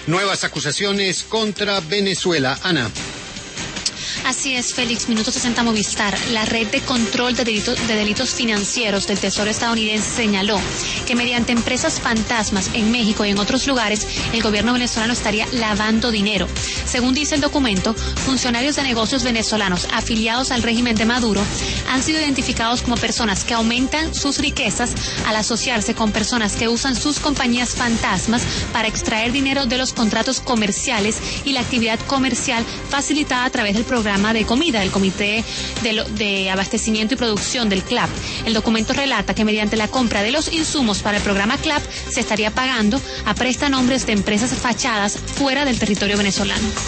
Nuevas acusaciones contra Venezuela. Ana. Así es, Félix. Minuto 60 Movistar. La red de control de delitos financieros del Tesoro estadounidense señaló que mediante empresas fantasmas en México y en otros lugares, el gobierno venezolano estaría lavando dinero. Según dice el documento, funcionarios de negocios venezolanos afiliados al régimen de Maduro han sido identificados como personas que aumentan sus riquezas al asociarse con personas que usan sus compañías fantasmas para extraer dinero de los contratos comerciales y la actividad comercial facilitada a través del programa de comida del Comité de Abastecimiento y Producción del CLAP. El documento relata que mediante la compra de los insumos para el programa CLAP se estaría pagando a prestanombres de empresas fachadas fuera del territorio venezolano.